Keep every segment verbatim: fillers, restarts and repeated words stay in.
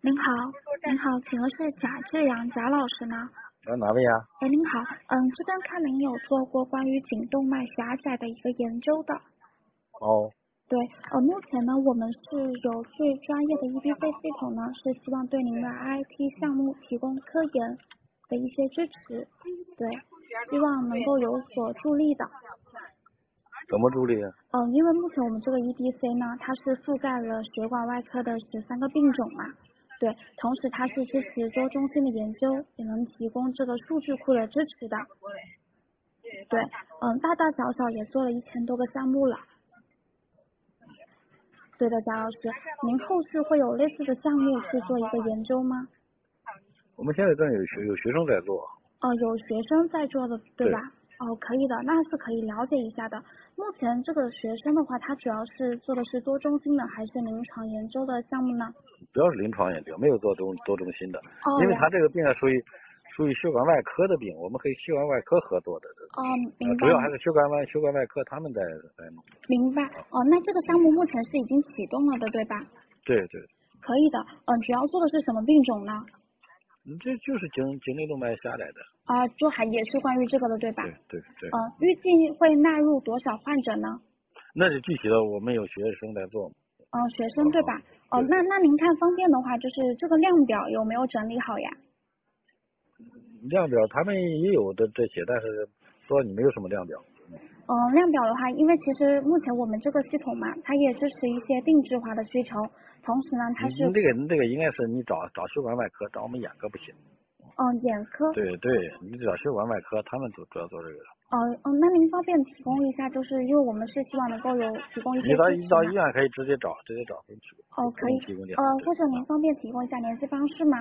您好，您好，请问是贾志阳贾老师吗？ 呃，哪位呀？ 哎，您好，嗯，这边看您有做过关于颈动脉狭窄的一个研究的。 哦。 对，呃，目前呢，我们是有最专业的 E B C 系统呢，是希望对您的 I I T 项目提供科研的一些支持，对，希望能够有所助力的。 怎么助力啊？ 嗯，因为目前我们这个 E B C 呢，它是覆盖了血管外科的十三个病种嘛，对，同时它是支持多中心的研究，也能提供这个数据库的支持的。对，嗯，大大小小也做了一千多个项目了。对的，贾老师，您后续会有类似的项目去做一个研究吗？ 我们现在正有学有学生在做。 哦、呃，有学生在做的，对吧？ 对哦，可以的，那是可以了解一下的。目前这个学生的话，他主要是做的是多中心的还是临床研究的项目呢？ 主要是临床研究，没有做多多中心的。 哦， 因为他这个病啊属于属于血管外科的病，我们和血管外科合作的。 哦，明白。 主要还是血管外血管外科他们在在弄。 明白。哦，那这个项目目前是已经启动了的，对吧？ 对对。 可以的。嗯，主要做的是什么病种呢？ 嗯，这就是颈颈内动脉狭窄的。 啊，就还也是关于这个的，对吧？ 对对对。 嗯，预计会纳入多少患者呢？ 那是具体的，我们有学生在做。 嗯，学生对吧？哦，那那您看方便的话，就是这个量表有没有整理好呀？ 量表他们也有的这些，但是说你没有什么量表。 嗯，量表的话，因为其实目前我们这个系统嘛，它也支持一些定制化的需求，同时呢，它是你这个你这个应该是你找找血管外科，找我们眼科不行。 嗯，眼科。 对对，你找血管外科，他们主主要做这个。 哦嗯，那您方便提供一下，就是因为我们是希望能够有提供一些你到支持嘛。 你到医院可以直接找，直接找分区。 哦，可以。 提供电呃， 话。 或者您方便提供一下联系方式吗？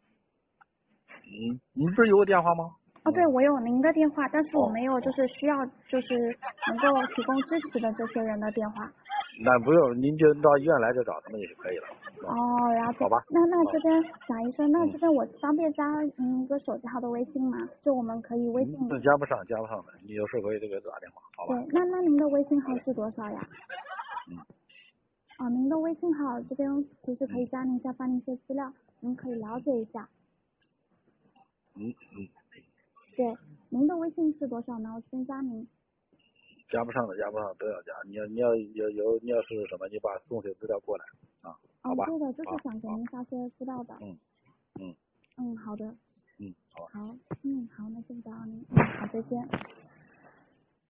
嗯，你不是有我电话吗？ 哦，对，我有您的电话，但是我哦没有就是需要就是能够提供支持的这些人的电话。 那不用，您就到医院来就找他们就可以了。 哦，了解。 好吧。 那那这边贾医生，那嗯这边我方便加您一个手机号的微信吗？就我们可以微信里。 嗯，加不上，加不上的，你有事可以这个打电话，好吧？ 对，那那您的微信号是多少呀？ 嗯。 哦，您的微信号这边其实可以加您一下，发您一些资料，您可以了解一下。 嗯嗯。 对，您的微信是多少呢？我先加您。 加不上的，加不上都要加。你要你要有有你要是什么，你把送些资料过来啊，好吧？ 嗯，对的，就是想给您发些资料的。 嗯嗯嗯，好的。 嗯，好吧。 好，嗯，好，那先不打扰您。嗯，好，再见。